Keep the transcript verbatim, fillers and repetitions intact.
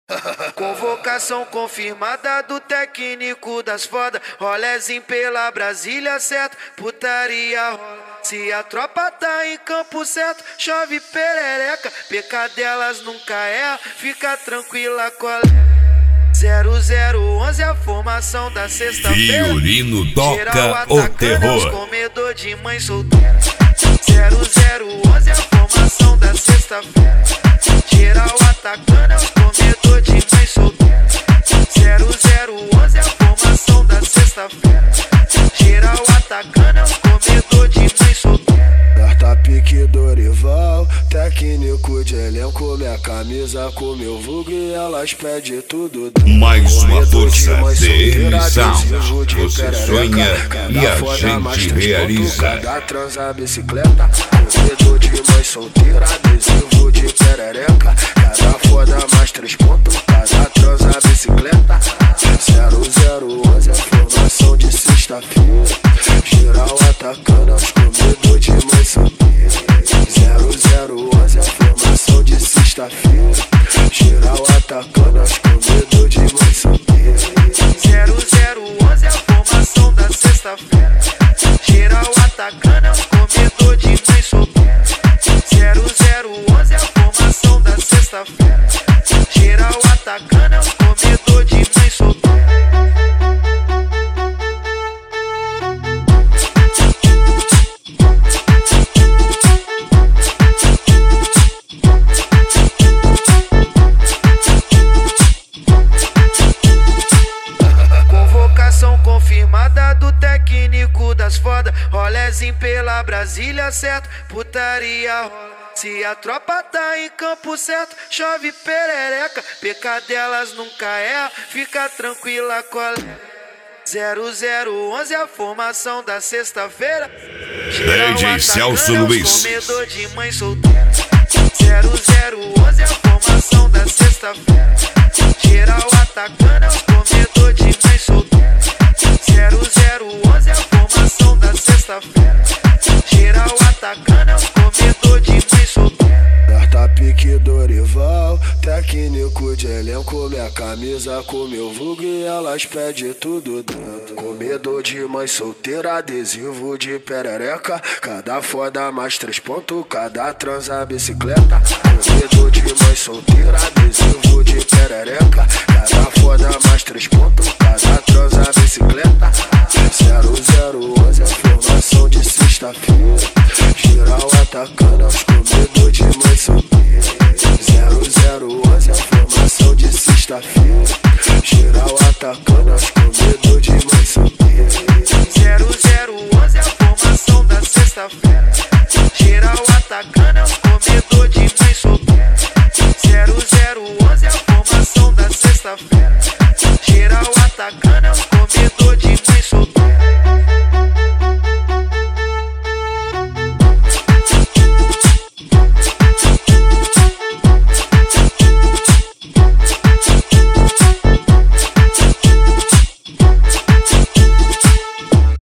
Convocação confirmada do técnico das foda. Rolezinho pela Brasília, certo? Putaria rola. Se a tropa tá em campo certo, chove perereca. Pecadelas nunca erra, fica tranquila, colega. zero zero onze a formação da sexta-feira. Fiorino toca o terror. Comedor de mãe solteira. zero zero onze a formação da sexta-feira. Geral atacando é os comedor de mãe solteira. zero zero onze a formação da sexta-feira. Geral atacando é os comedor de mãe solteira. Carta pique Dorival, técnico de elenco, minha camisa com meu vulgo e elas pedem tudo. Mais uma força D M Sound. Você sonha e a gente realiza. Cada transa bicicleta, comedor de mãe solteira, adesivo de perereca. Cada foda mais três pontos, cada transa bicicleta. zero zero onze a formação de sexta-feira. Geral atacando aos comedor de mãe solteira. zero zero onze a formação de sexta-feira. Geral atacando aos comedor de mãe solteira. zero zero onze a formação da sexta-feira. Geral atacando aos comedor de mãe solteira. zero zero onze a formação da sexta-feira. Geral atacando aos comedor de mãe solteira. Convocação confirmada do técnico das foda. Rolezinho pela Brasília, certo? Putaria rola. Se a tropa tá em campo certo, chove perereca. Pecadelas nunca erra, fica tranquila, colega. zero zero onze a formação da sexta-feira. D J Celso Luiz. Comedor de mãe solteira. zero zero onze a formação da sexta-feira. Geral atacando aos comedor de mãe solteira. zero zero onze a formação da sexta-feira. Geral atacando aos comedor de mãe solteira. Carta pique Dorival, técnico de elenco, minha camisa com meu vulgo e elas pedem tudo dentro. Comedor de mãe solteira, adesivo de perereca. Cada foda mais três pontos, cada transa bicicleta. Comedor de mãe solteira, adesivo de perereca. Cada foda mais três pontos, cada transa bicicleta. zero zero onze a formação de sexta-feira. Geral atacando aos comedor de mãe solteira. zero zero onze a formação de sexta-feira. Geral atacando aos comedor de mãe solteira. zero zero onze a formação da sexta-feira. Geral atacando aos comedor de mãe solteira. zero zero onze a formação da sexta-feira. Geral atacando aos